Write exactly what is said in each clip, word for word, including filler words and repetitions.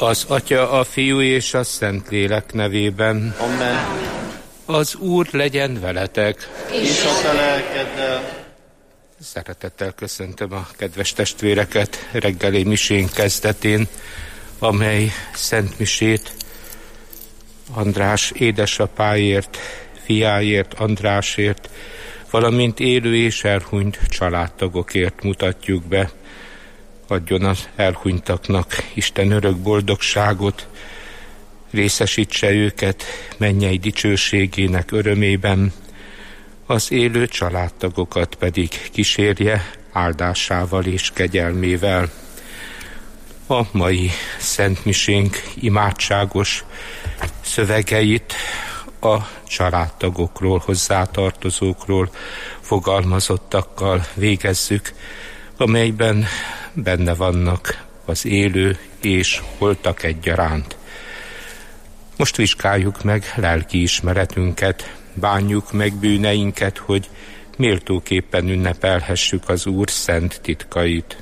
Az Atya, a Fiú és a Szentlélek nevében. Amen. Az Úr legyen veletek. És a te lelkeddel. Szeretettel köszöntöm a kedves testvéreket reggeli misén kezdetén, amely szentmisét András édesapáért, fiáért, Andrásért, valamint élő és elhunyt családtagokért mutatjuk be. Adjon az elhunytaknak Isten örök boldogságot, részesítse őket mennyei dicsőségének örömében, az élő családtagokat pedig kísérje áldásával és kegyelmével. A mai szentmisénk imádságos szövegeit a családtagokról, hozzátartozókról, fogalmazottakkal végezzük, amelyben benne vannak az élő és holtak egyaránt. Most vizsgáljuk meg lelkiismeretünket, bánjuk meg bűneinket, hogy méltóképpen ünnepelhessük az Úr szent titkait.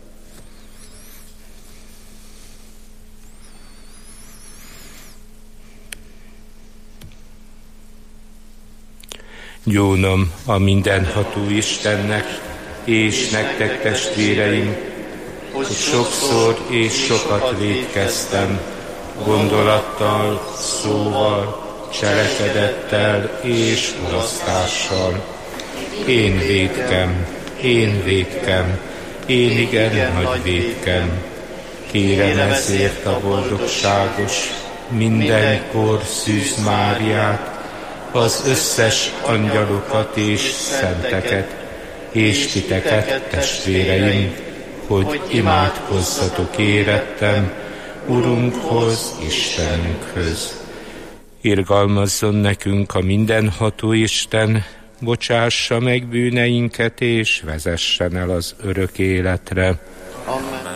Gyónom a mindenható Istennek, és nektek, testvéreim, hogy sokszor és sokat vétkeztem, gondolattal, szóval, cselekedettel és mulasztással. Én vétkem, én vétkem, én igen nagy vétkem. Kérem ezért a boldogságos, mindenkor Szűz Máriát, az összes angyalokat és szenteket, és titeket, testvéreim, hogy imádkozzatok érettem Urunkhoz, Istenünkhöz. Irgalmazzon nekünk a mindenható Isten, bocsássa meg bűneinket, és vezessen el az örök életre. Amen.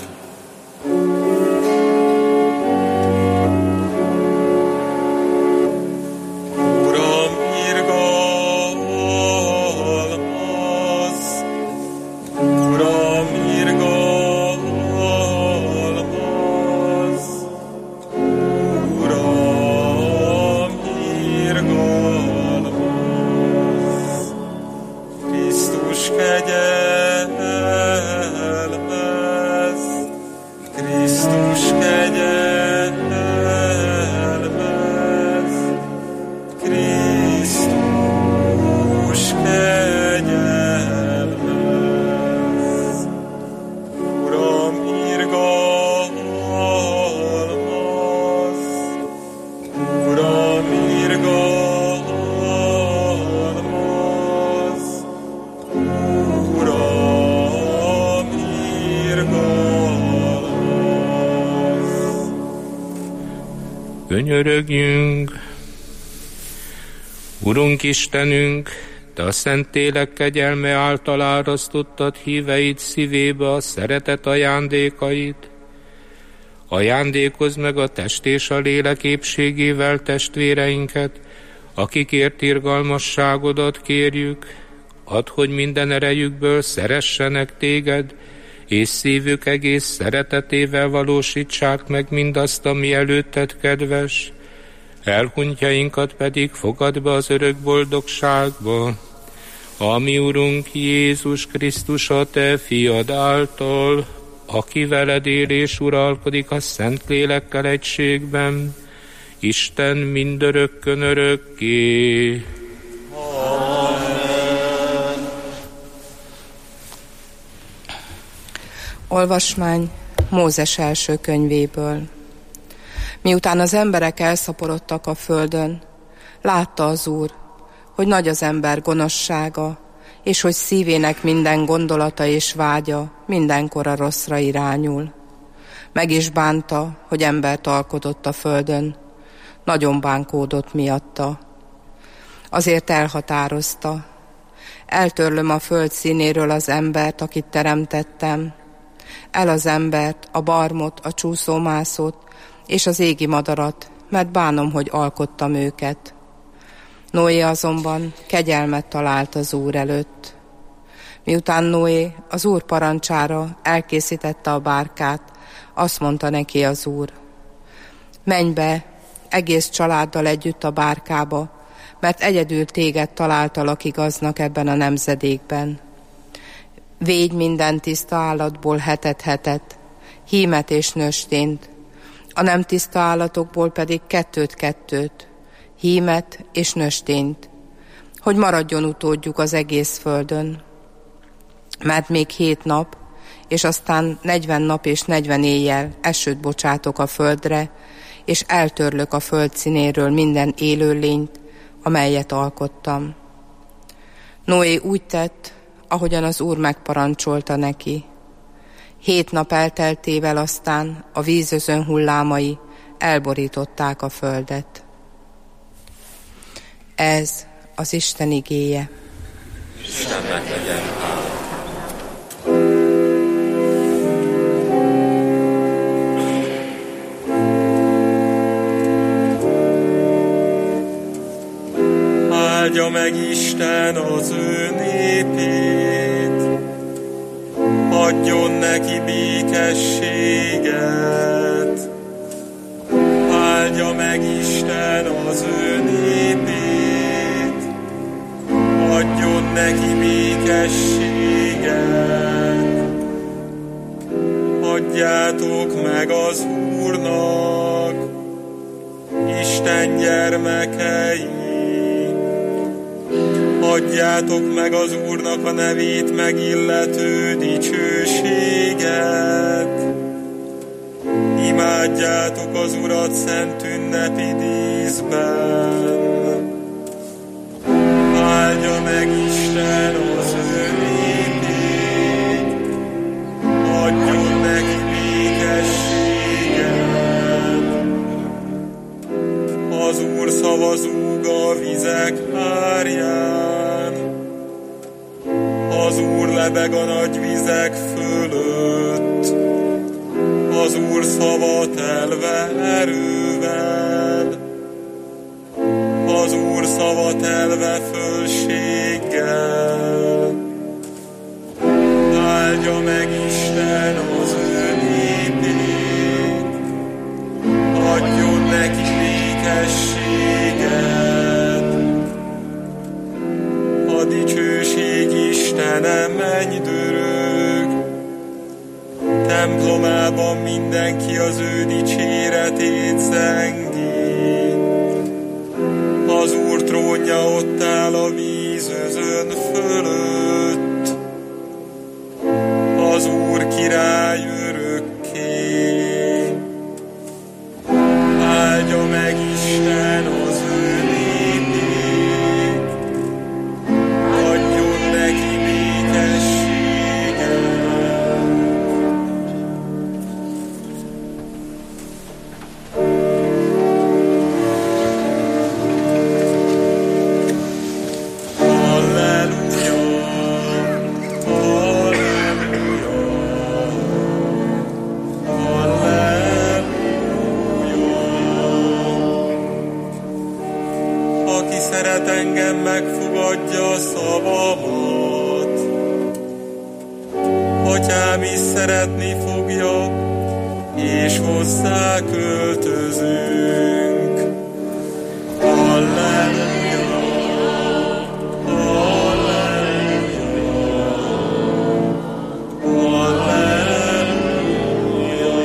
Könyörögjünk! Urunk Istenünk, Te a Szentlélek kegyelme által árasztottad híveid szívébe a szeretet ajándékait. Ajándékozz meg a test és a lélek épségével testvéreinket, akikért irgalmasságodat kérjük. Add, hogy minden erejükből szeressenek Téged, és szívük egész szeretetével valósítsák meg mindazt, ami előtted kedves. Elhunytjainkat pedig fogadd be az örök boldogságba, ami Urunk Jézus Krisztus a Te fiad által, aki veled él és uralkodik a Szentlélekkel egységben, Isten mindörökkön örökké. Olvasmány Mózes első könyvéből. Miután az emberek elszaporodtak a földön, látta az Úr, hogy nagy az ember gonoszsága, és hogy szívének minden gondolata és vágya mindenkor a rosszra irányul. Meg is bánta, hogy embert alkotott a földön, nagyon bánkódott miatta. Azért elhatározta, eltörlöm a föld színéről az embert, akit teremtettem, el az embert, a barmot, a csúszómászót és az égi madarat, mert bánom, hogy alkottam őket. Noé azonban kegyelmet talált az Úr előtt. Miután Noé az Úr parancsára elkészítette a bárkát, azt mondta neki az Úr: Menj be egész családdal együtt a bárkába, mert egyedül téged találtalak igaznak ebben a nemzedékben. Védj minden tiszta állatból hetet-hetet, hímet és nőstényt, a nem tiszta állatokból pedig kettőt-kettőt, hímet és nőstényt, hogy maradjon utódjuk az egész földön. Mert még hét nap, és aztán negyven nap és negyven éjjel esőt bocsátok a földre, és eltörlök a föld színéről minden élőlényt, amelyet alkottam. Noé úgy tett, ahogyan az Úr megparancsolta neki. Hét nap elteltével aztán a vízözön hullámai elborították a földet. Ez az Isten igéje. Istennek legyen hála. Áldja meg Isten az ő népét, adjon neki békességet. Áldja meg Isten az ő népét, adjon neki békességet. Adjátok meg az Úrnak, Isten gyermekei. Adjátok meg az Úrnak a nevét megillető dicsőséget. Imádjátok az Urat szent ünnepi díszben. Áldja meg Isten az ő népét, adjon neki békességet. Az Úr szava zúg a vizek árján, az Úr lebeg a nagy vizek fölött, az Úr szava telve erővel, az Úr szava telve fölséggel. Áldja meg Isten az ő népét, adjon neki békességet. A dicsőség Istene mennydörög, templomában mindenki az ő dicséretét zengi. Az Úr trónja ott áll a vízözön fölött, az Úr király örökké. Áldja meg Isten az ő népét, adjon neki békességet. Halleluja, halleluja, halleluja. Aki szeret engem, megfogadja szavamat. Atyám is szeretni fogja, és hozzá költözünk. Halleluja, halleluja, halleluja.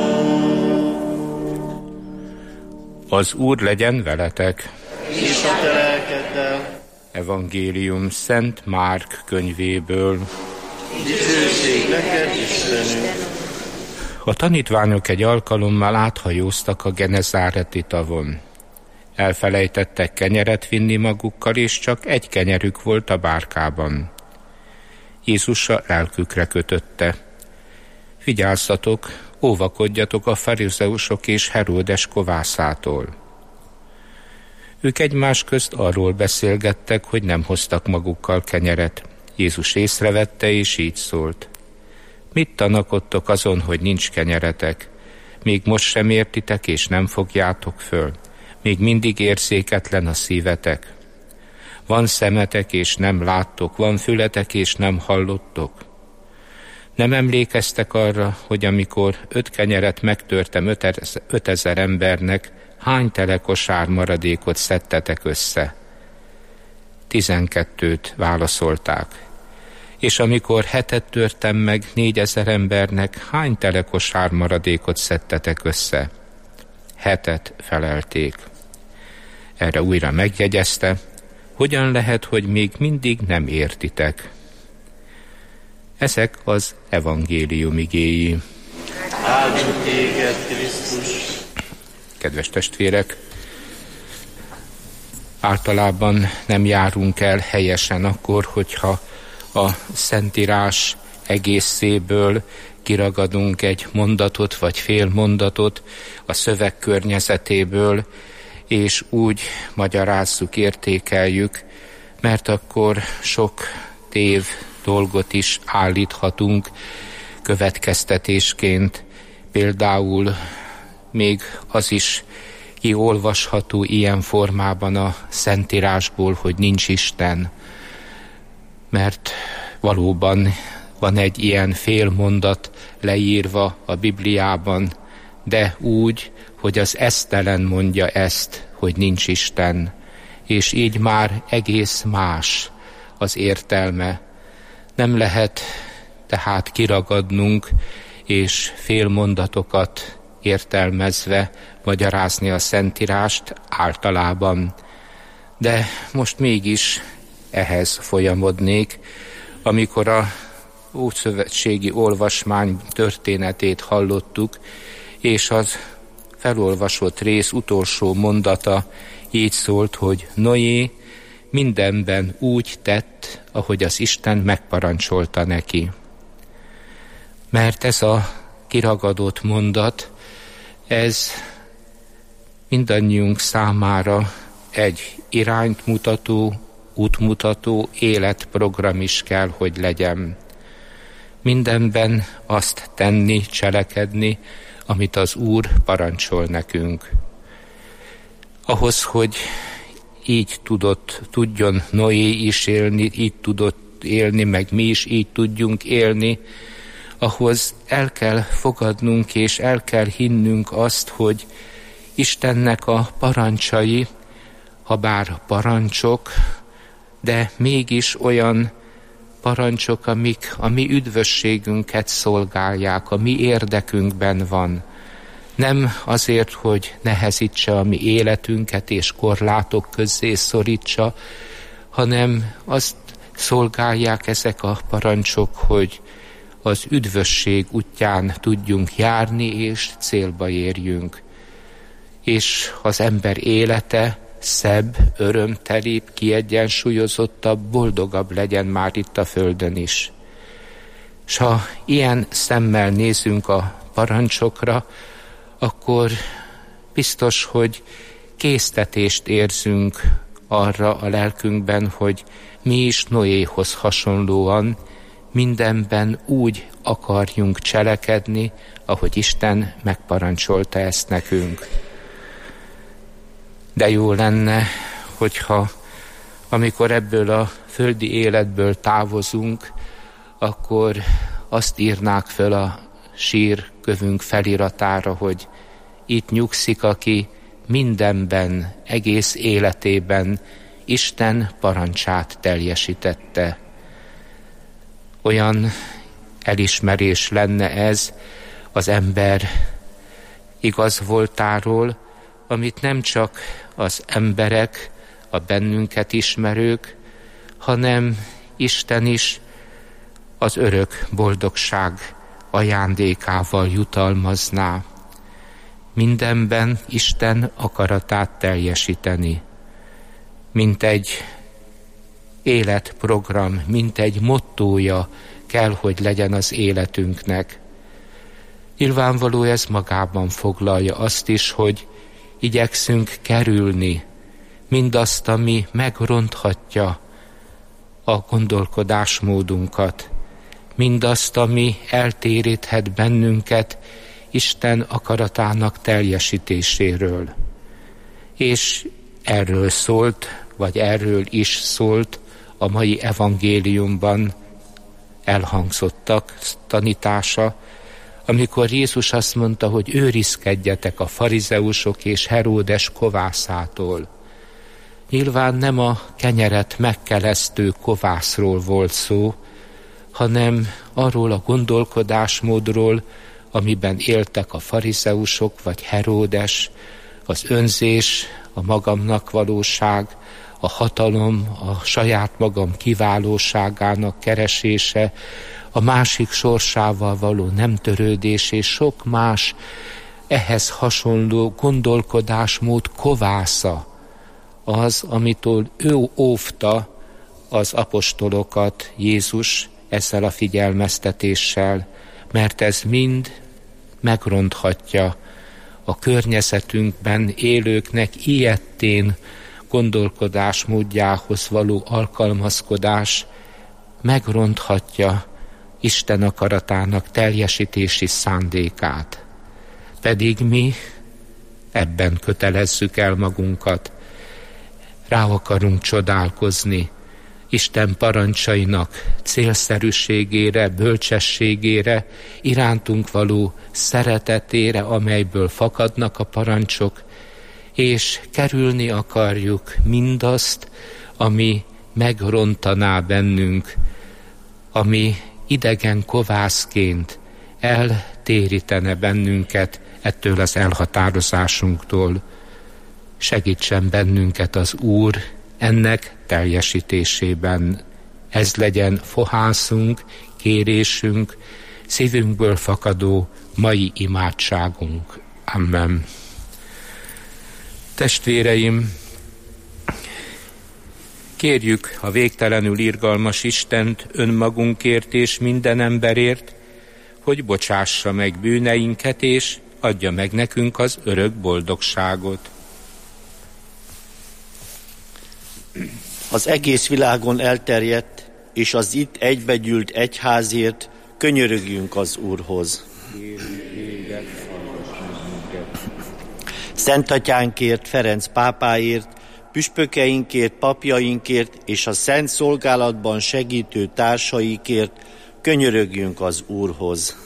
Az Úr legyen veletek. És a te lelkeddel. Evangélium Szent Márk könyvéből. Dicsőség neked, Istenünk. A tanítványok egy alkalommal áthajóztak a Genezáreti tavon. Elfelejtettek kenyeret vinni magukkal, és csak egy kenyerük volt a bárkában. Jézus a lelkükre kötötte. Vigyázzatok, óvakodjatok a farizeusok és Heródes kovászától. Ők egymás közt arról beszélgettek, hogy nem hoztak magukkal kenyeret. Jézus észrevette, és így szólt. Mit tanakodtok azon, hogy nincs kenyeretek? Még most sem értitek, és nem fogjátok föl. Még mindig érzéketlen a szívetek. Van szemetek, és nem láttok, van fületek, és nem hallottok. Nem emlékeztek arra, hogy amikor öt kenyeret megtörtem ötezer embernek, hány telekosár maradékot szedtetek össze? Tizenkettőt válaszolták. És amikor hetet törtem meg négyezer embernek, hány telekosár maradékot szedtetek össze? Hetet felelték. Erre újra megjegyezte, hogyan lehet, hogy még mindig nem értitek? Ezek az evangélium igéi. Áldjuk téged, Krisztus! Kedves testvérek, általában nem járunk el helyesen akkor, hogyha a Szentírás egészéből kiragadunk egy mondatot vagy fél mondatot a szöveg környezetéből, és úgy magyarázzuk, értékeljük, mert akkor sok tév dolgot is állíthatunk következtetésként. Például még az is kiolvasható ilyen formában a Szentírásból, hogy nincs Isten, mert valóban van egy ilyen félmondat leírva a Bibliában, de úgy, hogy az esztelen mondja ezt, hogy nincs Isten, és így már egész más az értelme. Nem lehet tehát kiragadnunk és félmondatokat értelmezve magyarázni a Szentírást általában. De most mégis ehhez folyamodnék, amikor a ószövetségi olvasmány történetét hallottuk, és az felolvasott rész utolsó mondata így szólt, hogy Noé mindenben úgy tett, ahogy az Isten megparancsolta neki. Mert ez a kiragadott mondat, ez mindannyiunk számára egy irányt mutató, útmutató életprogram is kell, hogy legyen. Mindenben azt tenni, cselekedni, amit az Úr parancsol nekünk. Ahhoz, hogy így tudott, tudjon Noé is élni, így tudott élni, meg mi is így tudjunk élni, ahhoz el kell fogadnunk és el kell hinnünk azt, hogy Istennek a parancsai, habár parancsok, de mégis olyan parancsok, amik a mi üdvösségünket szolgálják, a mi érdekünkben van. Nem azért, hogy nehezítse a mi életünket és korlátok közzé szorítsa, hanem azt szolgálják ezek a parancsok, hogy az üdvösség útján tudjunk járni és célba érjünk. És az ember élete szebb, örömtelibb, kiegyensúlyozottabb, boldogabb legyen már itt a földön is. S ha ilyen szemmel nézünk a parancsokra, akkor biztos, hogy késztetést érzünk arra a lelkünkben, hogy mi is Noéhoz hasonlóan mindenben úgy akarjunk cselekedni, ahogy Isten megparancsolta ezt nekünk. De jó lenne, hogyha amikor ebből a földi életből távozunk, akkor azt írnák föl a sírkövünk feliratára, hogy itt nyugszik, aki mindenben, egész életében Isten parancsát teljesítette. Olyan elismerés lenne ez az ember igaz voltáról, amit nem csak az emberek, a bennünket ismerők, hanem Isten is az örök boldogság ajándékával jutalmazná. Mindenben Isten akaratát teljesíteni. Mint egy életprogram, mint egy mottója kell, hogy legyen az életünknek. Nyilvánvaló ez magában foglalja azt is, hogy igyekszünk kerülni mindazt, ami megronthatja a gondolkodásmódunkat, mindazt, ami eltéríthet bennünket Isten akaratának teljesítéséről. És erről szólt, vagy erről is szólt a mai evangéliumban elhangzottak tanítása, amikor Jézus azt mondta, hogy őrizkedjetek a farizeusok és Heródes kovászától. Nyilván nem a kenyeret megkelesztő kovászról volt szó, hanem arról a gondolkodásmódról, amiben éltek a farizeusok vagy Heródes, az önzés, a magamnak valóság, a hatalom, a saját magam kiválóságának keresése, a másik sorsával való nem törődés és sok más ehhez hasonló gondolkodásmód kovásza az, amitől ő óvta az apostolokat Jézus ezzel a figyelmeztetéssel, mert ez mind megronthatja a környezetünkben élőknek ilyetén gondolkodásmódjához való alkalmazkodás, megronthatja Isten akaratának teljesítési szándékát. Pedig mi ebben kötelezzük el magunkat, rá akarunk csodálkozni Isten parancsainak célszerűségére, bölcsességére, irántunk való szeretetére, amelyből fakadnak a parancsok, és kerülni akarjuk mindazt, ami megrontaná bennünk, ami idegen kovászként eltérítene bennünket ettől az elhatározásunktól. Segítsen bennünket az Úr ennek teljesítésében. Ez legyen fohászunk, kérésünk, szívünkből fakadó mai imádságunk. Amen. Testvéreim, kérjük a végtelenül irgalmas Istent önmagunkért és minden emberért, hogy bocsássa meg bűneinket és adja meg nekünk az örök boldogságot. Az egész világon elterjedt és az itt egybegyűlt egyházért könyörögjünk az Úrhoz. Szent Atyánkért, Ferenc pápáért, püspökeinkért, papjainkért és a szent szolgálatban segítő társaikért könyörögjünk az Úrhoz.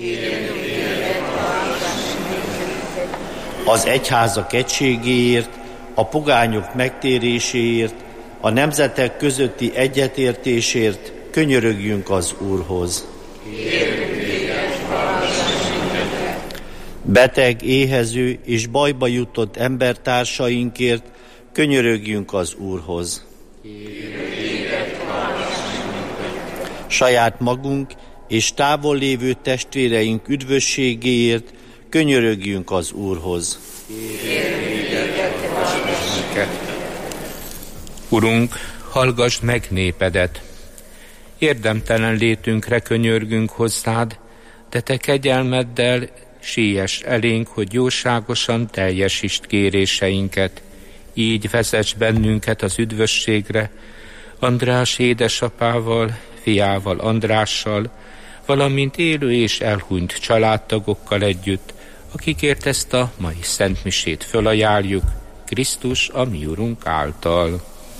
Az egyházak egységéért, a pogányok megtéréséért, a nemzetek közötti egyetértésért könyörögjünk az Úrhoz. Beteg, éhező és bajba jutott embertársainkért könyörögjünk az Úrhoz. Saját magunk és távol lévő testvéreink üdvösségéért könyörögjünk az Úrhoz. Urunk, hallgass meg népedet. Érdemtelen létünkre könyörgünk hozzád, de te kegyelmeddel síess elénk, hogy jóságosan teljesítsd kéréseinket. Így vezess bennünket az üdvösségre, András édesapával, fiával Andrással, valamint élő és elhunyt családtagokkal együtt, akikért ezt a mai szentmisét fölajánljuk, Krisztus a mi Urunk által.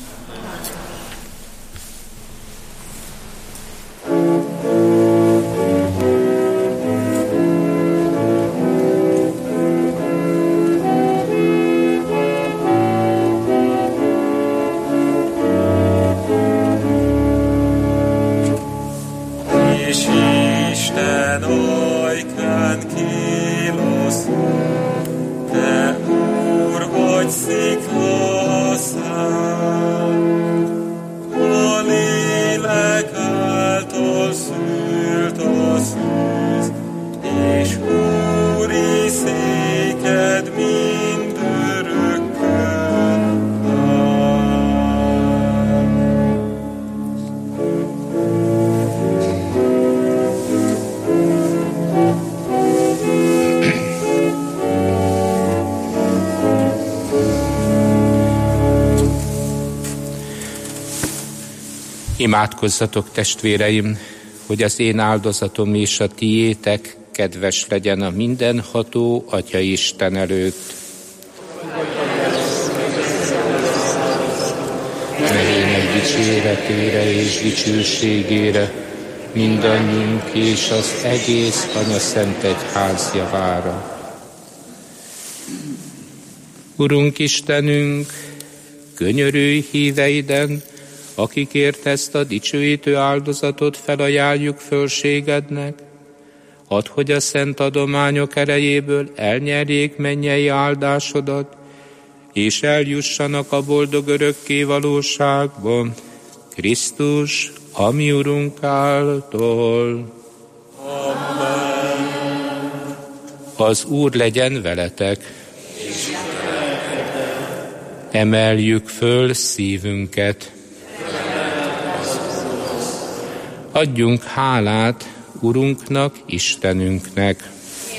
Imádkozzatok, testvéreim, hogy az én áldozatom és a tiétek kedves legyen a mindenható Atya Isten előtt. Nehének dicséretére és dicsőségére, mindannyiunk és az egész Anyaszent Egyház javára. Urunk Istenünk, könyörülj híveiden, akikért ezt a dicsőítő áldozatot felajánljuk fölségednek, add, hogy a szent adományok erejéből elnyerjék mennyei áldásodat, és eljussanak a boldog örökké valóságba, Krisztus, a mi Urunk által. Amen. Az Úr legyen veletek. Emeljük föl szívünket. Adjunk hálát Urunknak, Istenünknek.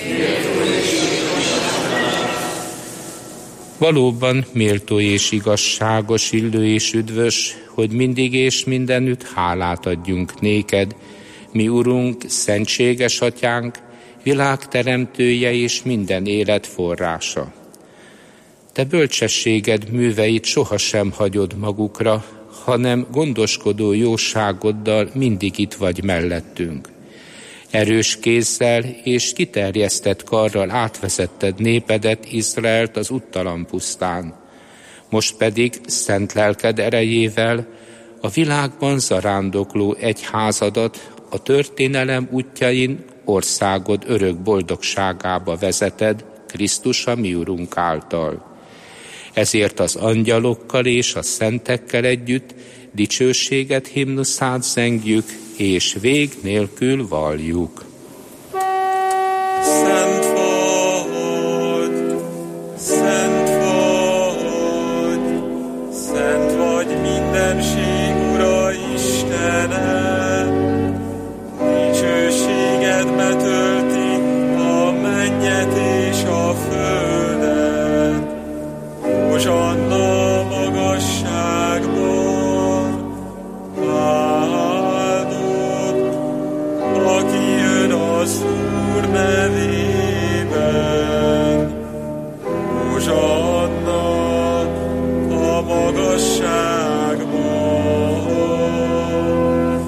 Valóban méltó és igazságos, illő és üdvös, hogy mindig és mindenütt hálát adjunk néked, mi Urunk, szentséges Atyánk, világteremtője és minden élet forrása. Te bölcsességed műveit sohasem hagyod magukra, hanem gondoskodó jóságoddal mindig itt vagy mellettünk. Erős kézzel és kiterjesztett karral átvezetted népedet, Izraelt az úttalan pusztán. Most pedig szent lelked erejével a világban zarándokló egyházadat a történelem útjain országod örök boldogságába vezeted, Krisztus a mi Urunk által. Ezért az angyalokkal és a szentekkel együtt dicsőséget himnuszát zengjük, és vég nélkül valljuk. Szent vagy, szent vagy, szent vagy mindenség Ura Istene, dicsőséged betölti a mennyet és a földet. Hozsanna magasságban, áldott, aki jön az Úr nevében. Hozsanna a magasságban.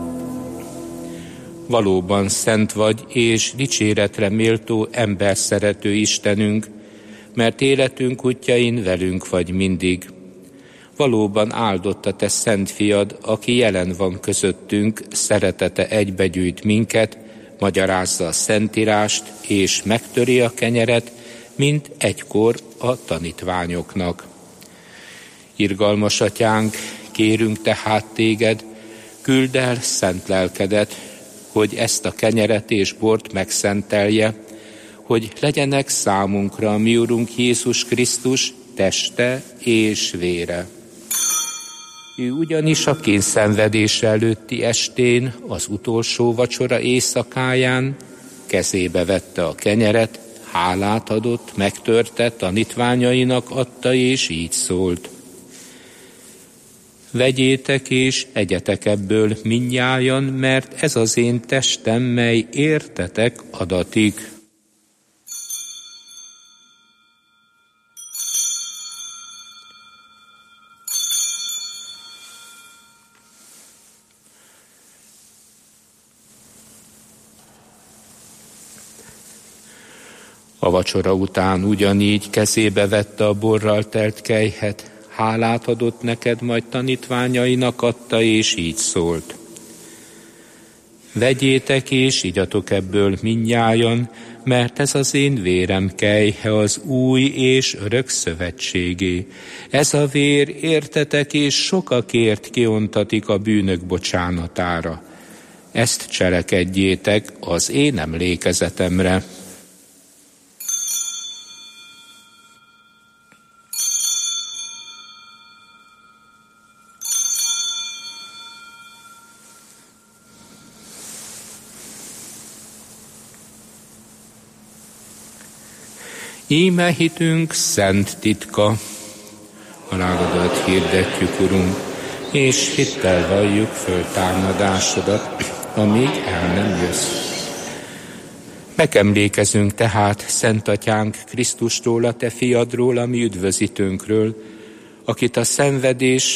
Valóban szent vagy és dicséretre méltó emberszerető Istenünk, mert életünk útjain velünk vagy mindig. Valóban áldott a te szent fiad, aki jelen van közöttünk, szeretete egybegyűjt minket, magyarázza a szentírást, és megtöri a kenyeret, mint egykor a tanítványoknak. Irgalmas Atyánk, kérünk tehát téged, küldd el szent lelkedet, hogy ezt a kenyeret és bort megszentelje, hogy legyenek számunkra a mi Urunk Jézus Krisztus teste és vére. Ő ugyanis a kényszenvedés előtti estén, az utolsó vacsora éjszakáján kezébe vette a kenyeret, hálát adott, megtörte, tanítványainak adta, és így szólt. Vegyétek és egyetek ebből mindnyájan, mert ez az én testem, mely értetek adatik. A vacsora után ugyanígy kezébe vette a borral telt kelyhet, hálát adott neked, majd tanítványainak adta, és így szólt. Vegyétek és igyatok ebből mindnyájan, mert ez az én vérem kelyhe az új és örök szövetségé. Ez a vér értetek és sokakért kiontatik a bűnök bocsánatára. Ezt cselekedjétek az én emlékezetemre. Íme hitünk szent titka, halálodat hirdetjük, Urunk, és hittel valljuk föltámadásodat, amíg el nem jössz. Megemlékezünk tehát, Szent Atyánk, Krisztustól, a te fiadról, a mi üdvözítőnkről, akit a szenvedés,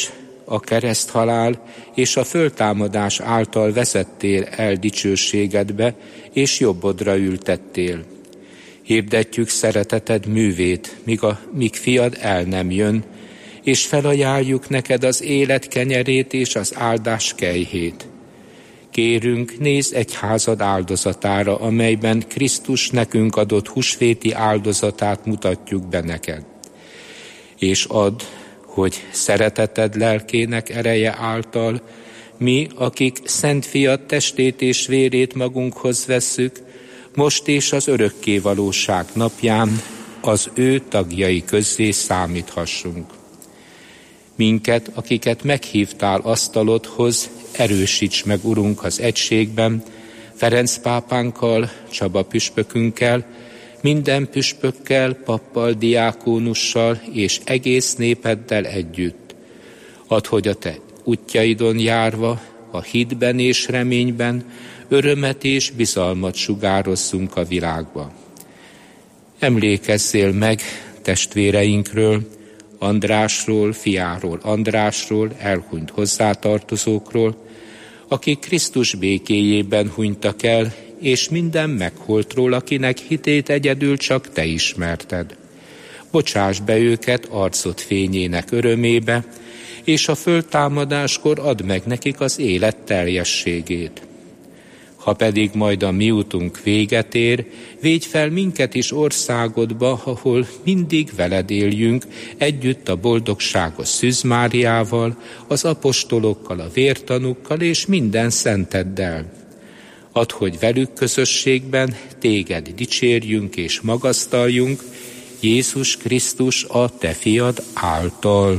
a kereszthalál és a föltámadás által vezettél el dicsőségedbe, és jobbodra ültettél. Hirdetjük szereteted művét, míg, a, míg fiad el nem jön, és felajánljuk neked az élet kenyerét és az áldás kejhét. Kérünk, nézz egyházad áldozatára, amelyben Krisztus nekünk adott húsvéti áldozatát mutatjuk be neked. És add, hogy szereteted lelkének ereje által mi, akik Szent Fiad testét és vérét magunkhoz vesszük, most és az örökké valóság napján az ő tagjai közzé számíthassunk. Minket, akiket meghívtál asztalodhoz, erősíts meg, Urunk, az egységben, Ferenc pápánkkal, Csaba püspökünkkel, minden püspökkel, pappal, diákónussal és egész népeddel együtt. Add, hogy a te útjaidon járva, a hitben és reményben örömet és bizalmat sugározzunk a világba. Emlékezzél meg testvéreinkről, Andrásról, fiáról, Andrásról, elhunyt hozzátartozókról, akik Krisztus békéjében hunytak el, és minden megholtról, akinek hitét egyedül csak te ismerted. Bocsáss be őket arcod fényének örömébe, és a föltámadáskor add meg nekik az élet teljességét. Ha pedig majd a mi útunk véget ér, védj fel minket is országodba, ahol mindig veled éljünk, együtt a boldogságos Szűz Máriával, az apostolokkal, a vértanúkkal és minden szenteddel. Add, hogy velük közösségben téged dicsérjünk és magasztaljunk, Jézus Krisztus a te fiad által.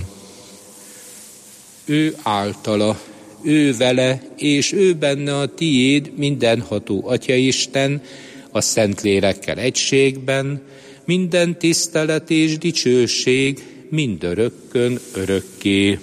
Ő általa, ő vele, és ő benne a tiéd, mindenható Atyaisten, a Szentlélekkel egységben, minden tisztelet és dicsőség mindörökkön örökké.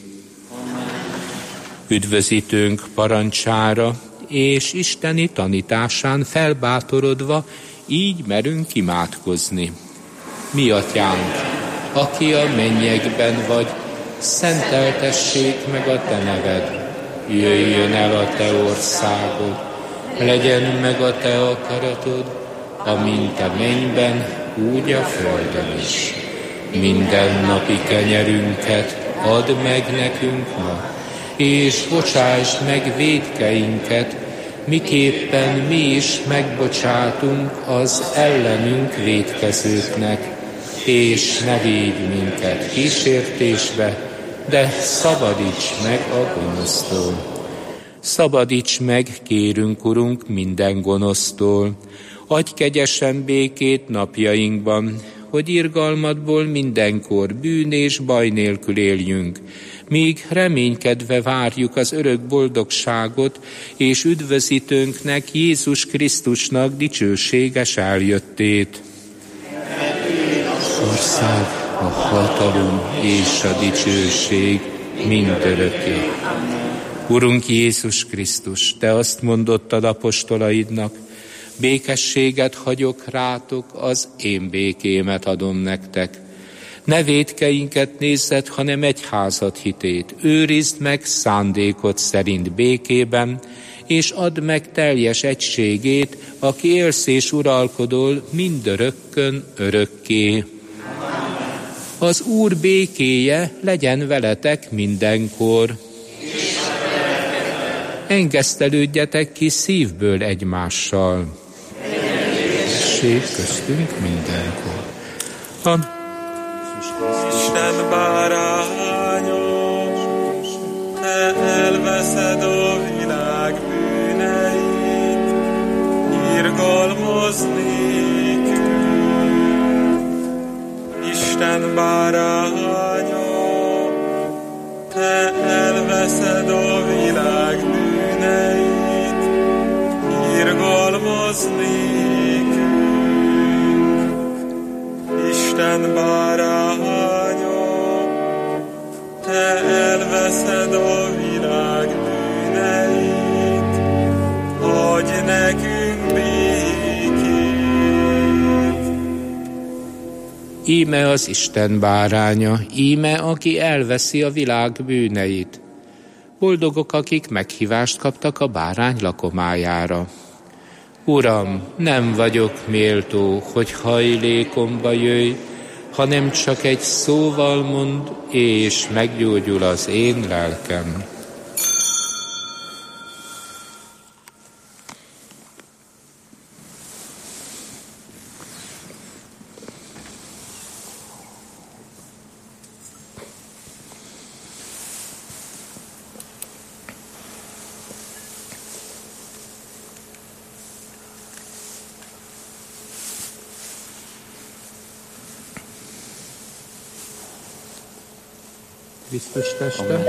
Üdvözítőnk parancsára és isteni tanításán felbátorodva így merünk imádkozni. Mi atyánk, aki a mennyekben vagy, szenteltessék meg a te neved. Jöjjön el a te országod, legyen meg a te akaratod, amint a mennyben, úgy a földön is. Minden napi kenyerünket add meg nekünk ma, és bocsásd meg vétkeinket, miképpen mi is megbocsátunk az ellenünk vétkezőknek, és ne védj minket kísértésbe, de szabadíts meg a gonosztól. Szabadíts meg, kérünk, Urunk, minden gonosztól. Adj kegyesen békét napjainkban, hogy irgalmadból mindenkor bűn és baj nélkül éljünk, míg reménykedve várjuk az örök boldogságot, és üdvözítőnknek, Jézus Krisztusnak dicsőséges eljöttét. Ország, a hatalom és a dicsőség mindörökké. Urunk Jézus Krisztus, te azt mondottad apostolaidnak, békességet hagyok rátok, az én békémet adom nektek. Ne vétkeinket nézzed, hanem egyházad hitét. Őrizd meg szándékod szerint békében, és add meg teljes egységét, aki élsz és uralkodol mindörökkön örökké. Az Úr békéje legyen veletek mindenkor. Engesztelődjetek ki szívből egymással. Ség köztünk mindenkor. A Isten bárányos, te elveszed a világ bűneit, irgalmaz nékünk. Isten báránya, te elveszed a világ bűneit, irgalmaz nékünk. Isten báránya, te elveszed a világ bűneit, adj nekünk békét. Íme az Isten báránya, íme, aki elveszi a világ bűneit. Boldogok, akik meghívást kaptak a bárány lakomájára. Uram, nem vagyok méltó, hogy hajlékomba jöjj, hanem csak egy szóval mond, és meggyógyul az én lelkem. Biztos teste.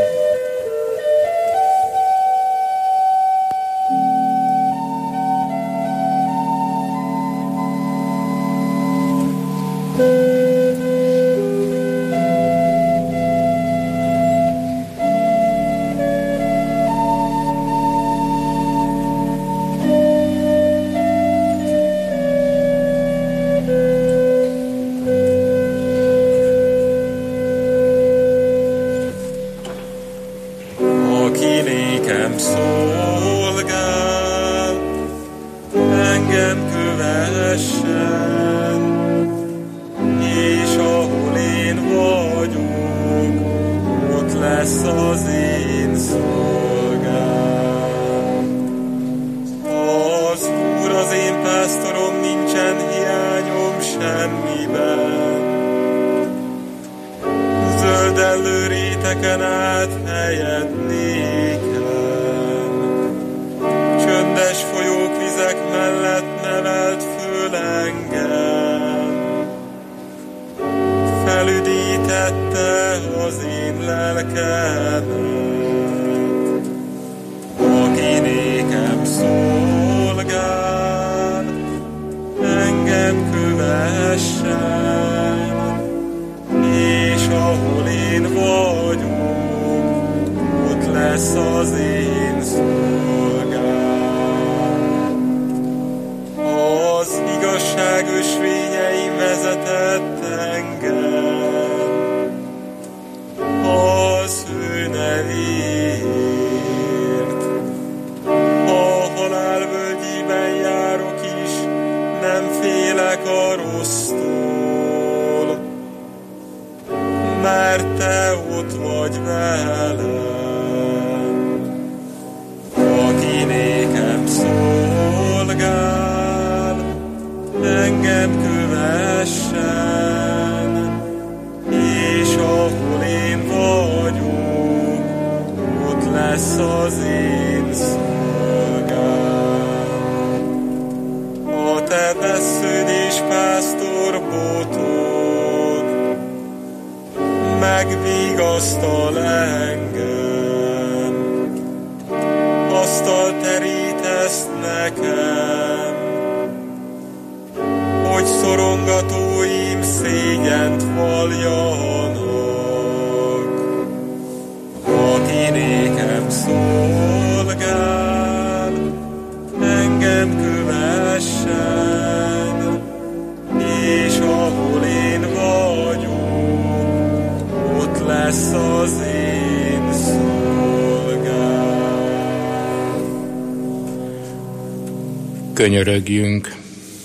Könyörögjünk.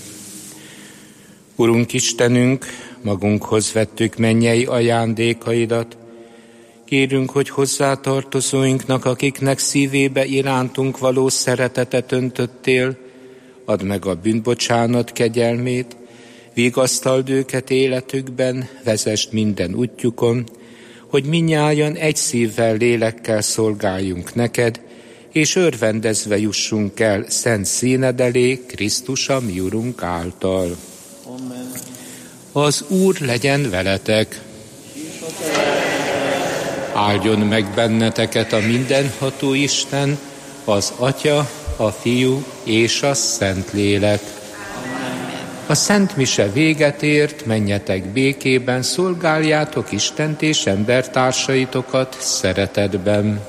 Urunk Istenünk, magunkhoz vettük mennyei ajándékaidat. Kérünk, hogy hozzátartozóinknak, akiknek szívébe irántunk való szeretetet öntöttél, add meg a bűnbocsánat kegyelmét, vigasztald őket életükben, vezesd minden útjukon, hogy mindnyájan egy szívvel, lélekkel szolgáljunk neked, és örvendezve jussunk el szent színed elé, Krisztus a mi Urunk által. Amen. Az Úr legyen veletek. Áldjon meg benneteket a mindenható Isten, az Atya, a Fiú és a Szentlélek. A Szent Mise véget ért, menjetek békében, szolgáljátok Istent és embertársaitokat szeretetben.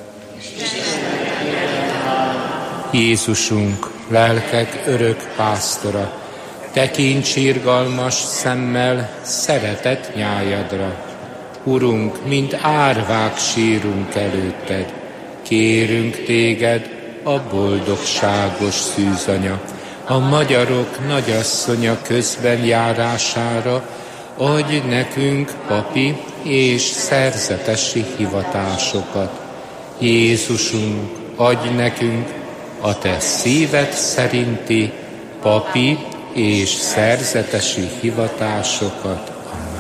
Jézusunk, lelkek örök pásztora, tekints irgalmas szemmel szeretet nyájadra. Urunk, mint árvák sírunk előtted, kérünk téged, a boldogságos szűzanya, a magyarok nagyasszonya közben járására, adj nekünk papi és szerzetesi hivatásokat. Jézusunk, adj nekünk a te szíved szerinti papi és szerzetesi hivatásokat.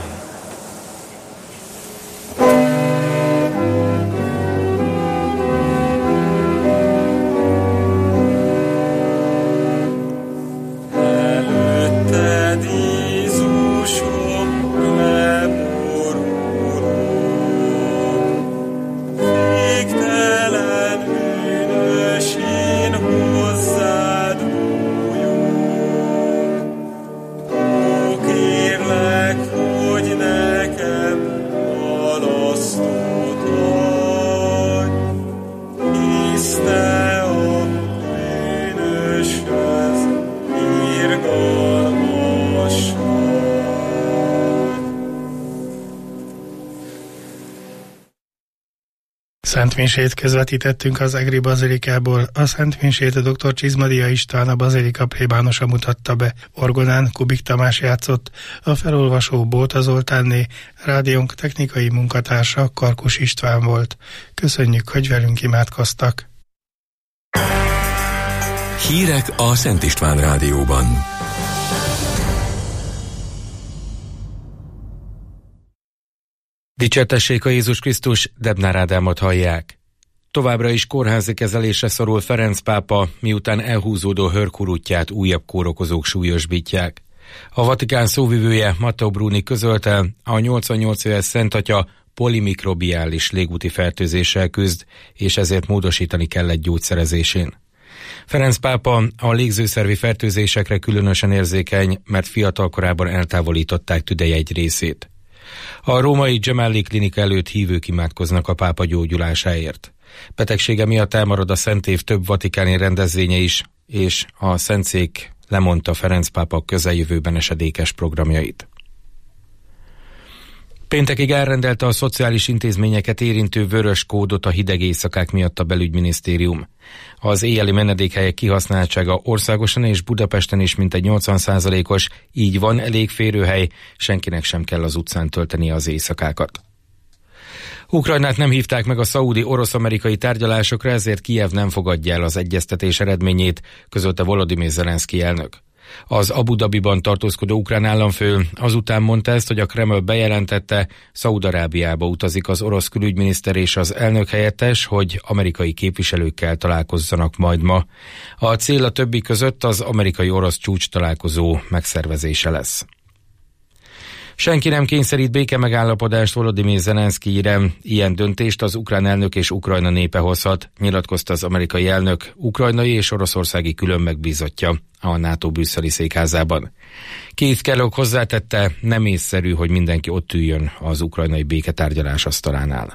Szentmisét közvetítettünk az Egri bazilikából. A Szentmisét a dr. Csizmadia István, a bazilika plébánosa mutatta be. Orgonán Kubik Tamás játszott, a felolvasó Bóta Zoltánné, rádiónk technikai munkatársa Karkus István volt. Köszönjük, hogy velünk imádkoztak. Hírek a Szent István rádióban. Dicsértessék a Jézus Krisztus, Debnár Ádámot hallják. Továbbra is kórházi kezelésre szorul Ferenc pápa, miután elhúzódó hörkurútját újabb kórokozók súlyosbítják. A Vatikán szóvivője Matteo Bruni közölte, a nyolcvannyolc éves Szent Atya polimikrobiális légúti fertőzéssel küzd, és ezért módosítani kellett gyógyszerezésén. Ferenc pápa a légzőszervi fertőzésekre különösen érzékeny, mert fiatalkorában eltávolították tüdeje egy részét. A római Gemelli klinika előtt hívők imádkoznak a pápa gyógyulásáért. Betegsége miatt elmarad a Szentév több vatikáni rendezvénye is, és a Szentszék lemondta Ferenc pápa közeljövőben esedékes programjait. Péntekig elrendelte a szociális intézményeket érintő vörös kódot a hideg éjszakák miatt a belügyminisztérium. Az éjjeli menedékhelyek kihasználtsága országosan és Budapesten is mintegy nyolcvan százalékos, így van elég férőhely, senkinek sem kell az utcán tölteni az éjszakákat. Ukrajnát nem hívták meg a szaudi-orosz-amerikai tárgyalásokra, ezért Kijev nem fogadja el az egyeztetés eredményét, közölte Volodymyr Zelenszky elnök. Az Abu Dhabiban tartózkodó ukrán államfő azután mondta ezt, hogy a Kreml bejelentette, Szaúd-Arábiába utazik az orosz külügyminiszter és az elnök helyettes, hogy amerikai képviselőkkel találkozzanak majd ma. A cél a többi között az amerikai-orosz csúcs találkozó megszervezése lesz. Senki nem kényszerít békemegállapodást Volodymyr Zelenszkyre, ilyen döntést az ukrán elnök és Ukrajna népe hozhat, nyilatkozta az amerikai elnök, ukrajnai és oroszországi külön megbízottja a NATO brüsszeli székházában. Keith Kellogg hozzátette, nem észszerű, hogy mindenki ott üljön az ukrajnai béketárgyalás asztalánál.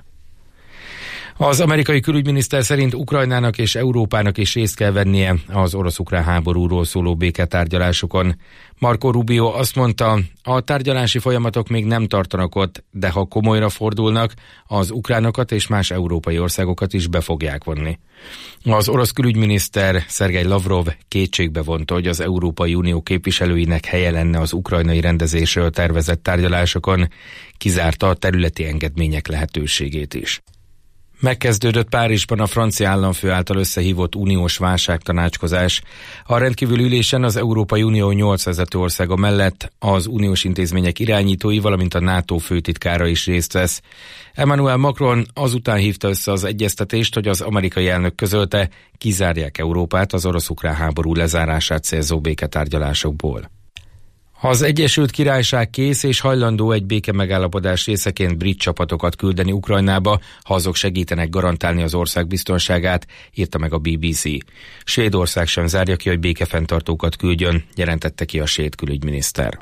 Az amerikai külügyminiszter szerint Ukrajnának és Európának is részt kell vennie az orosz-ukrán háborúról szóló béketárgyalásokon. Marco Rubio azt mondta, a tárgyalási folyamatok még nem tartanak ott, de ha komolyra fordulnak, az ukránokat és más európai országokat is be fogják vonni. Az orosz külügyminiszter Szergej Lavrov kétségbe vonta, hogy az Európai Unió képviselőinek helye lenne az ukrajnai rendezésről tervezett tárgyalásokon, kizárta a területi engedmények lehetőségét is. Megkezdődött Párizsban a francia államfő által összehívott uniós válságtanácskozás. A rendkívüli ülésen az Európai Unió nyolc vezető országa mellett az uniós intézmények irányítói, valamint a NATO főtitkára is részt vesz. Emmanuel Macron azután hívta össze az egyeztetést, hogy az amerikai elnök közölte, kizárják Európát az orosz-ukrán háború lezárását célzó béketárgyalásokból. Az Egyesült Királyság kész és hajlandó egy békemegállapodás részeként brit csapatokat küldeni Ukrajnába, ha azok segítenek garantálni az ország biztonságát, írta meg a bé bé cé. Svédország sem zárja ki, hogy békefenntartókat küldjön, jelentette ki a svéd külügyminiszter.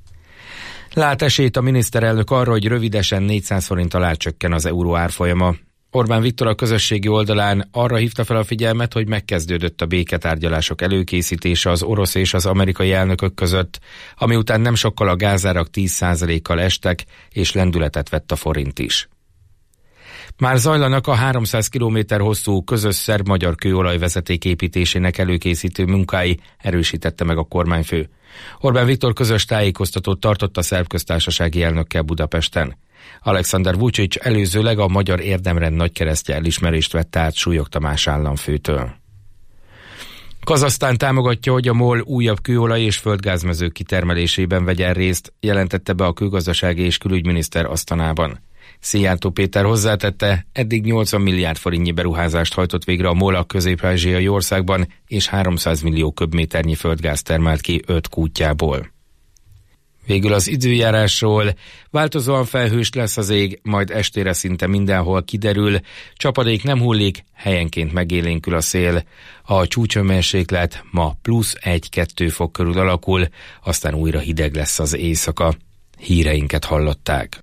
Lát esélyt a miniszterelnök arra, hogy rövidesen négyszáz forint alá csökken az euró árfolyama. Orbán Viktor a közösségi oldalán arra hívta fel a figyelmet, hogy megkezdődött a béketárgyalások előkészítése az orosz és az amerikai elnökök között, ami után nem sokkal a gázárak tíz százalékkal estek, és lendületet vett a forint is. Már zajlanak a háromszáz kilométer hosszú közös szerb-magyar kőolajvezeték építésének előkészítő munkái, erősítette meg a kormányfő. Orbán Viktor közös tájékoztatót tartott a szerb köztársasági elnökkel Budapesten. Alexander Vučić előzőleg a magyar érdemrend nagykeresztje elismerést vette át Súlyog Tamás államfőtől. Kazahsztán támogatja, hogy a MOL újabb kőolaj és földgázmezők kitermelésében vegyen részt, jelentette be a külgazdasági és külügyminiszter Asztanában. Szijjártó Péter hozzátette, eddig nyolcvan milliárd forintnyi beruházást hajtott végre a MOL a közép-ázsiai országban, és háromszáz millió köbméternyi földgáz termelt ki öt kútjából. Végül az időjárásról. Változóan felhős lesz az ég, majd estére szinte mindenhol kiderül, csapadék nem hullik, helyenként megélénkül a szél. A csúcshőmérséklet ma plusz egy-kettő fok körül alakul, aztán újra hideg lesz az éjszaka. Híreinket hallották.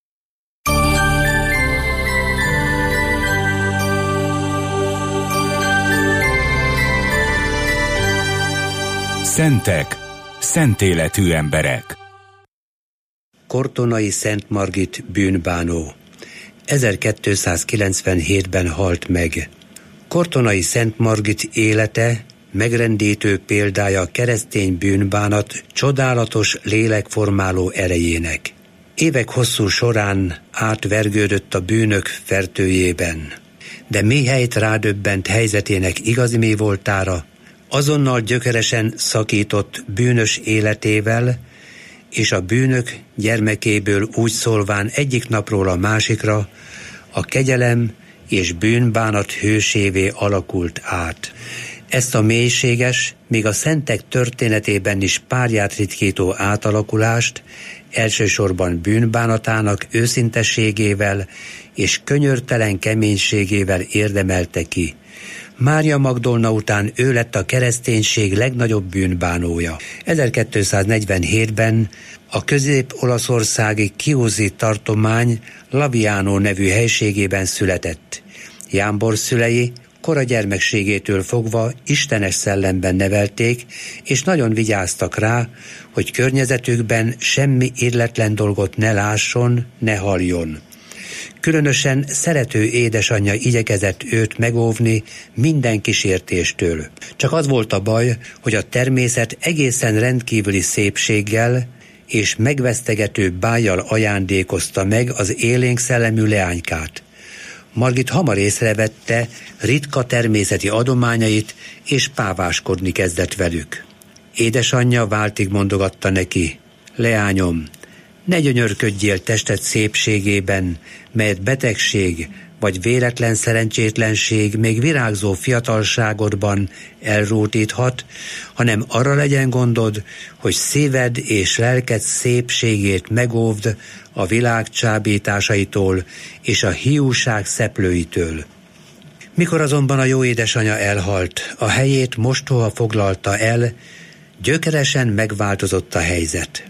Szentek, szentéletű emberek. Kortonai Szent Margit bűnbánó. ezerkétszázkilencvenhétben halt meg. Kortonai Szent Margit élete megrendítő példája a keresztény bűnbánat csodálatos lélekformáló erejének. Évek hosszú során átvergődött a bűnök fertőjében, de mélyhelyt rádöbbent helyzetének igazi mélyvoltára, azonnal gyökeresen szakított bűnös életével, és a bűnök gyermekéből úgy szólván egyik napról a másikra a kegyelem és bűnbánat hősévé alakult át. Ezt a mélységes, még a szentek történetében is párját ritkító átalakulást elsősorban bűnbánatának őszintességével és könyörtelen keménységével érdemelte ki. Mária Magdolna után ő lett a kereszténység legnagyobb bűnbánója. ezerkétszáznegyvenhétben a közép-olaszországi Chiusi tartomány Laviano nevű helységében született. Jámbor szülei kora gyermekségétől fogva istenes szellemben nevelték, és nagyon vigyáztak rá, hogy környezetükben semmi illetlen dolgot ne lásson, ne halljon. Különösen szerető édesanyja igyekezett őt megóvni minden kísértéstől. Csak az volt a baj, hogy a természet egészen rendkívüli szépséggel és megvesztegető bájjal ajándékozta meg az élénk szellemű leánykát. Margit hamar észrevette ritka természeti adományait, és páváskodni kezdett velük. Édesanyja váltig mondogatta neki: leányom, ne gyönyörködjél tested szépségében, melyet betegség vagy véletlen szerencsétlenség még virágzó fiatalságodban elrótíthat, hanem arra legyen gondod, hogy szíved és lelked szépségét megóvd a világ csábításaitól és a hiúság szeplőitől. Mikor azonban a jó édesanyja elhalt, a helyét mostoha foglalta el, gyökeresen megváltozott a helyzet.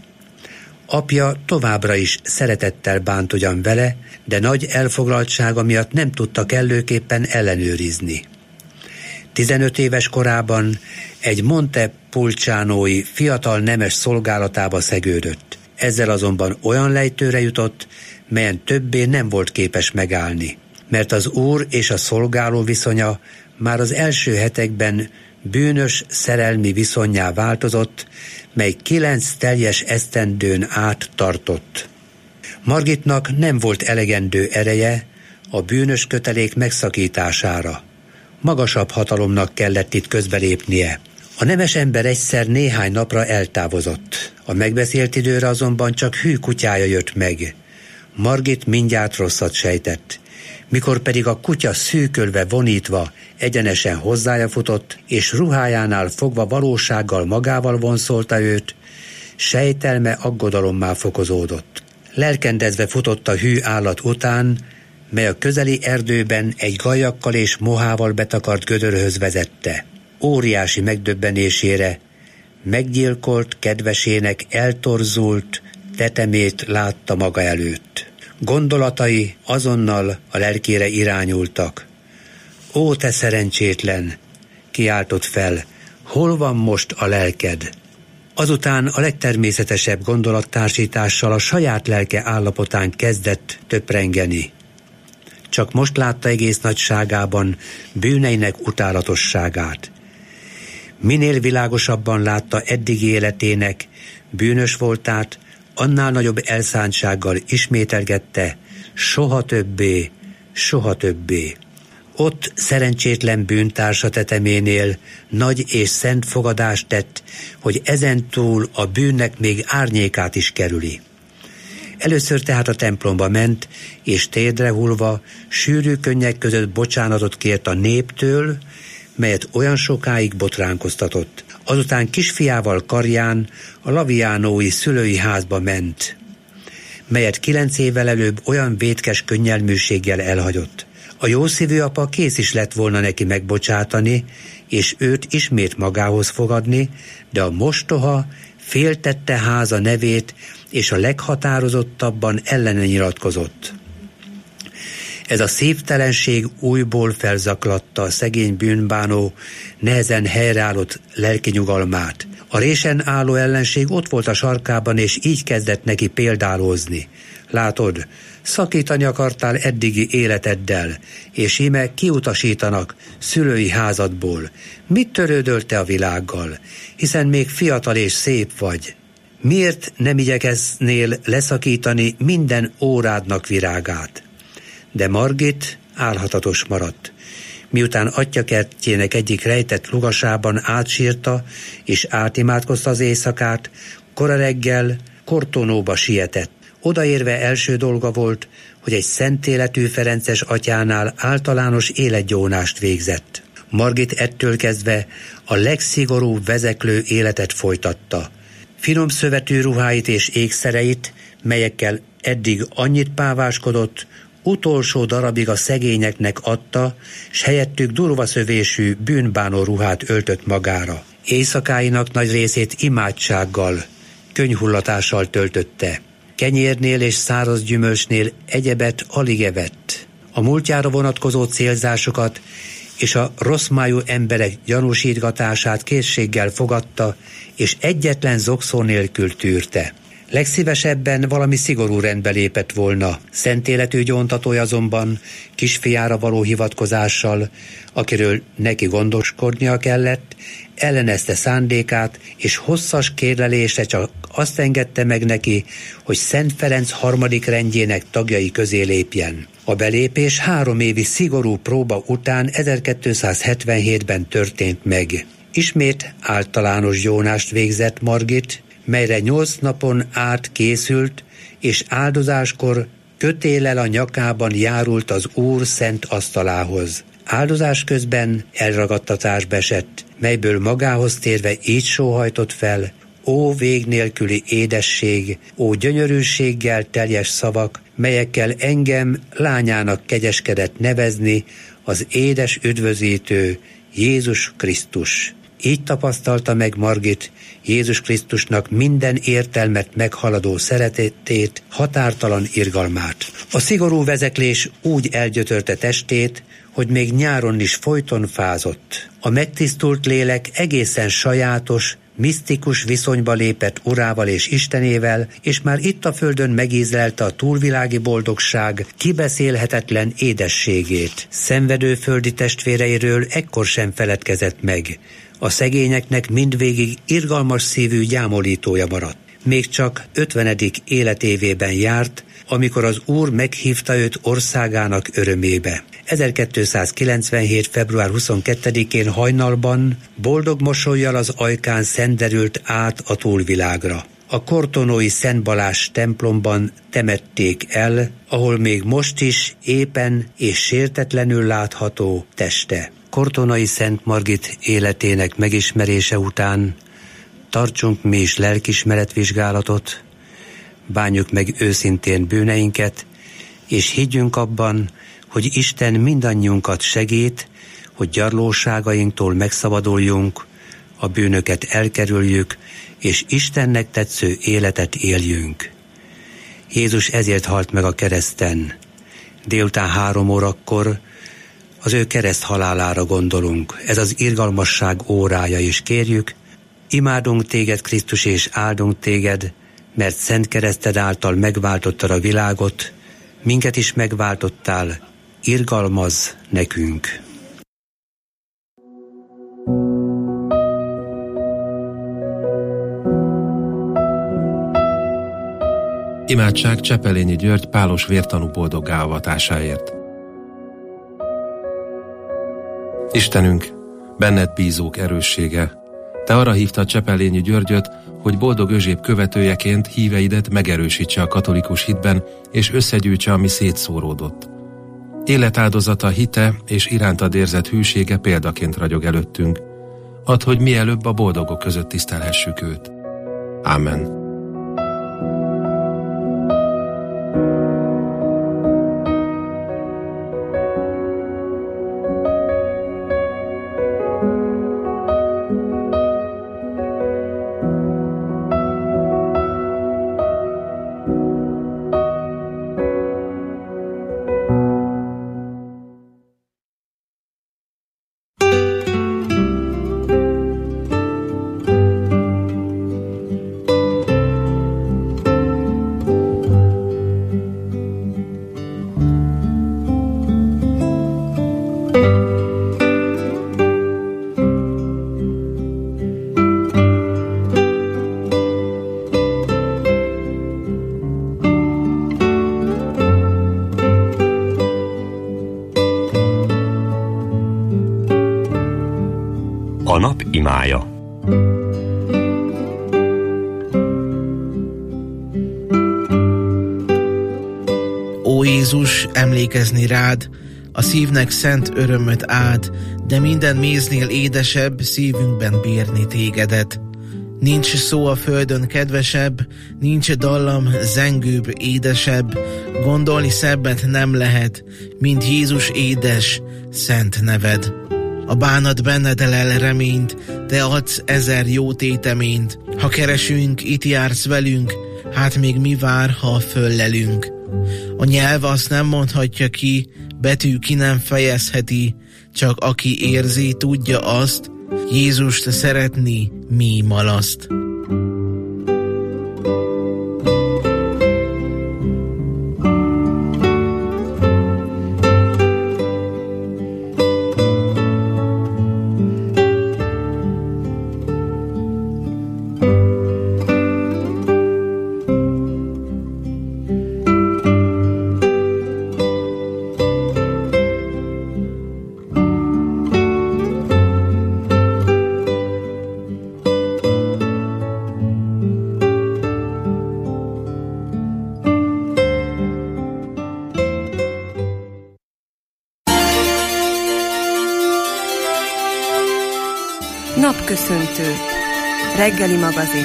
Apja továbbra is szeretettel bánt ugyan vele, de nagy elfoglaltsága miatt nem tudta kellőképpen ellenőrizni. tizenöt éves korában egy Montepulcianói fiatal nemes szolgálatába szegődött. Ezzel azonban olyan lejtőre jutott, melyen többé nem volt képes megállni, mert az úr és a szolgáló viszonya már az első hetekben bűnös szerelmi viszonnyá változott, mely kilenc teljes esztendőn át tartott. Margitnak nem volt elegendő ereje a bűnös kötelék megszakítására. Magasabb hatalomnak kellett itt közbelépnie. A nemes ember egyszer néhány napra eltávozott. A megbeszélt időre azonban csak hű kutyája jött meg. Margit mindjárt rosszat sejtett. Mikor pedig a kutya szűkölve, vonítva egyenesen hozzája futott, és ruhájánál fogva valósággal magával vonszolta őt, sejtelme aggodalommá fokozódott. Lelkendezve futott a hű állat után, mely a közeli erdőben egy gajakkal és mohával betakart gödörhöz vezette. Óriási megdöbbenésére meggyilkolt kedvesének eltorzult tetemét látta maga előtt. Gondolatai azonnal a lelkére irányultak. Ó, te szerencsétlen! Kiáltott fel, hol van most a lelked? Azután a legtermészetesebb gondolattársítással a saját lelke állapotán kezdett töprengeni. csak most látta egész nagyságában bűneinek utálatosságát. Minél világosabban látta eddigi életének bűnös voltát, annál nagyobb elszántsággal ismételgette: soha többé, soha többé. Ott szerencsétlen bűntársa teteménél nagy és szent fogadást tett, hogy ezentúl a bűnnek még árnyékát is kerüli. Először tehát a templomba ment, és térdre hullva sűrű könnyek között bocsánatot kért a néptől, melyet olyan sokáig botránkoztatott. Azután kisfiával karján a laviánói szülői házba ment, melyet kilenc évvel előbb olyan vétkes könnyelműséggel elhagyott. A jószívű apa kész is lett volna neki megbocsátani, és őt ismét magához fogadni, de a mostoha féltette háza nevét, és a leghatározottabban ellene nyilatkozott. Ez a szívtelenség újból felzaklatta a szegény bűnbánó, nehezen helyreállott lelki nyugalmát. A résen álló ellenség ott volt a sarkában, és így kezdett neki példálózni. Látod, szakítani akartál eddigi életeddel, és íme kiutasítanak szülői házadból. Mit törődöl te a világgal, hiszen még fiatal és szép vagy? Miért nem igyekeznél leszakítani minden órádnak virágát? De Margit álhatatos maradt. Miután atyjakertjének egyik rejtett lugasában átsírta és átimádkozta az éjszakát, kora reggel Kortonóba sietett. Odaérve első dolga volt, hogy egy szentéletű ferences atyánál általános életgyónást végzett. Margit ettől kezdve a legszigorúbb vezeklő életet folytatta. Finom szövetű ruháit és ékszereit, melyekkel eddig annyit páváskodott, utolsó darabig a szegényeknek adta, s helyettük durva szövésű bűnbánó ruhát öltött magára. Éjszakáinak nagy részét imádsággal, könyhullatással töltötte. Kenyérnél és száraz gyümölcsnél egyebet alig evett. A múltjára vonatkozó célzásokat és a rosszmájú emberek gyanúsítgatását készséggel fogadta, és egyetlen zokszó nélkül tűrte. Legszívesebben valami szigorú rendbe lépett volna. Szent életű gyóntatója azonban kisfiára való hivatkozással, akiről neki gondoskodnia kellett, ellenezte szándékát, és hosszas kérlelésre csak azt engedte meg neki, hogy Szent Ferenc harmadik rendjének tagjai közé lépjen. A belépés három évi szigorú próba után ezerkétszázhetvenhétben történt meg. Ismét általános gyónást végzett Margit, melyre nyolc napon át készült, és áldozáskor kötéllel a nyakában járult az Úr szent asztalához. Áldozás közben elragadtatásba esett, melyből magához térve így sóhajtott fel: ó vég nélküli édesség, ó gyönyörűséggel teljes szavak, melyekkel engem lányának kegyeskedett nevezni az édes üdvözítő Jézus Krisztus. Így tapasztalta meg Margit Jézus Krisztusnak minden értelmet meghaladó szeretetét, határtalan irgalmát. A szigorú vezeklés úgy elgyötörte testét, hogy még nyáron is folyton fázott. A megtisztult lélek egészen sajátos, misztikus viszonyba lépett Urával és Istenével, és már itt a földön megízlelte a túlvilági boldogság kibeszélhetetlen édességét. Szenvedő földi testvéreiről ekkor sem feledkezett meg. A szegényeknek mindvégig irgalmas szívű gyámolítója maradt. Még csak ötvenedik életévében járt, amikor az Úr meghívta őt országának örömébe. ezerkétszázkilencvenhét. február huszonkettedikén hajnalban boldog mosollyal az ajkán szenderült át a túlvilágra. A kortonói Szent Balázs templomban temették el, ahol még most is éppen és sértetlenül látható teste. Kortonai Szent Margit életének megismerése után tartsunk mi is lelkismeretvizsgálatot, bánjuk meg őszintén bűneinket, és higgyünk abban, hogy Isten mindannyiunkat segít, hogy gyarlóságainktól megszabaduljunk, a bűnöket elkerüljük, és Istennek tetsző életet éljünk. Jézus ezért halt meg a kereszten. Délután három órakor az ő kereszt halálára gondolunk. Ez az irgalmasság órája, és kérjük, imádunk téged, Krisztus, és áldunk téged, mert szent kereszted által megváltottad a világot, minket is megváltottál, irgalmaz nekünk. Imádság Csepelényi György pálos vértanú boldoggá avatásáért. Istenünk, benned bízók erőssége, te arra hívtad Csepelényi Györgyöt, hogy boldog Özséb követőjeként híveidet megerősítse a katolikus hitben, és összegyűjtse, ami szétszóródott. Életáldozata, hite és irántad érzett hűsége példaként ragyog előttünk. Add, hogy mielőbb a boldogok között tisztelhessük őt. Ámen. A nap imája. Ó Jézus, emlékezni rád, a szívnek szent örömöt ád, de minden méznél édesebb szívünkben bírni tégedet. Nincs szó a földön kedvesebb, nincs dallam zengőbb, édesebb, gondolni szebbet nem lehet, mint Jézus édes, szent neved. A bánat benned elel reményt, te adsz ezer jó téteményt. Ha keresünk, itt jársz velünk, hát még mi vár, ha föllelünk. A nyelv azt nem mondhatja ki, betű ki nem fejezheti, csak aki érzi, tudja azt, Jézust szeretni mi malaszt. Napköszöntő. Reggeli magazin.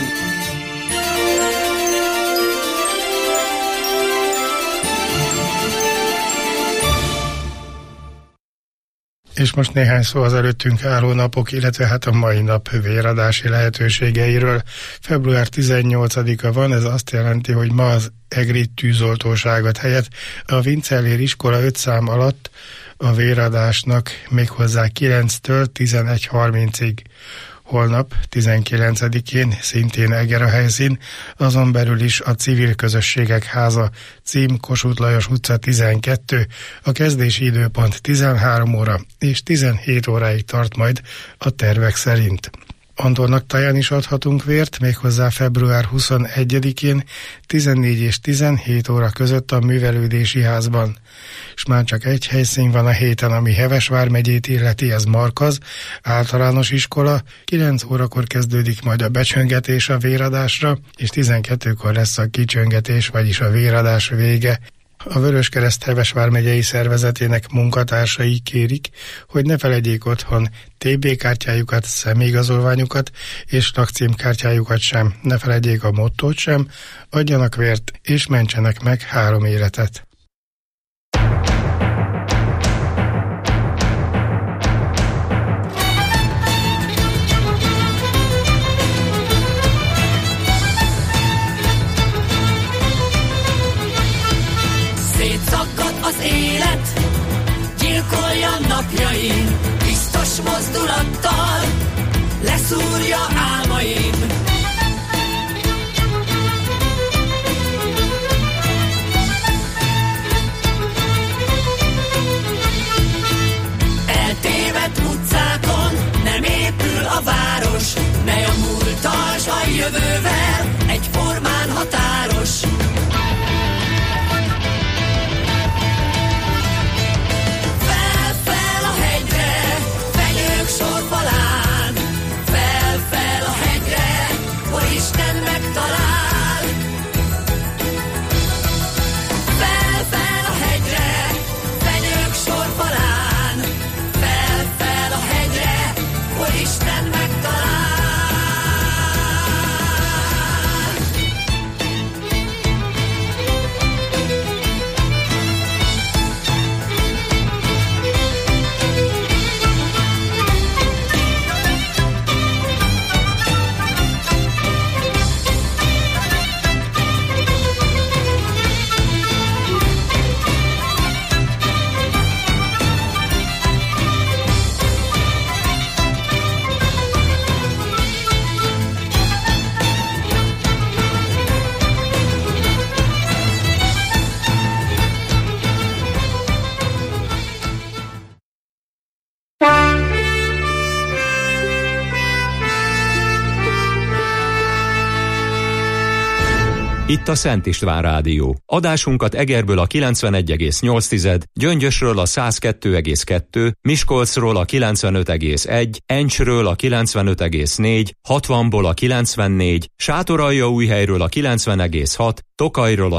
És most néhány szó az előttünk álló napok, illetve hát a mai nap véradási lehetőségeiről. február tizennyolcadika van, ez azt jelenti, hogy ma az egri tűzoltóságot helyett a Vincellér iskola öt szám alatt a véradásnak méghozzá kilenctől tizenegy harmincig. Holnap, tizenkilencedikén szintén Eger a helyszín, azon belül is a Civil Közösségek Háza, cím Kossuth Lajos utca tizenkettő, a kezdési időpont tizenhárom óra és tizenhét óráig tart majd a tervek szerint. Andornak Taján is adhatunk vért, méghozzá február huszonegyedikén tizennégy és tizenhét óra között a Művelődési Házban. És már csak egy helyszín van a héten, ami Heves vármegyét illeti, ez Markaz, általános iskola, kilenc órakor kezdődik majd a becsöngetés a véradásra, és tizenkettőkor lesz a kicsöngetés, vagyis a véradás vége. A Vöröskereszt Heves vármegyei szervezetének munkatársai kérik, hogy ne feledjék otthon té bé kártyájukat, személyigazolványukat és lakcímkártyájukat sem, ne feledjék a mottót sem, adjanak vért és mentsenek meg három életet. Az élet gyilkolja napjaim, biztos mozdulattal leszúrja álmaim. Itt a Szent István Rádió. Adásunkat Egerből a kilencvenegy egész nyolc, Gyöngyösről a száz kettő egész kettő, Miskolcról a kilencvenöt egész egy, Encsről a kilencvenöt egész négy, hatvanból a kilencvennégy, Sátoraljaújhelyről a kilencven egész hat, Tokajról a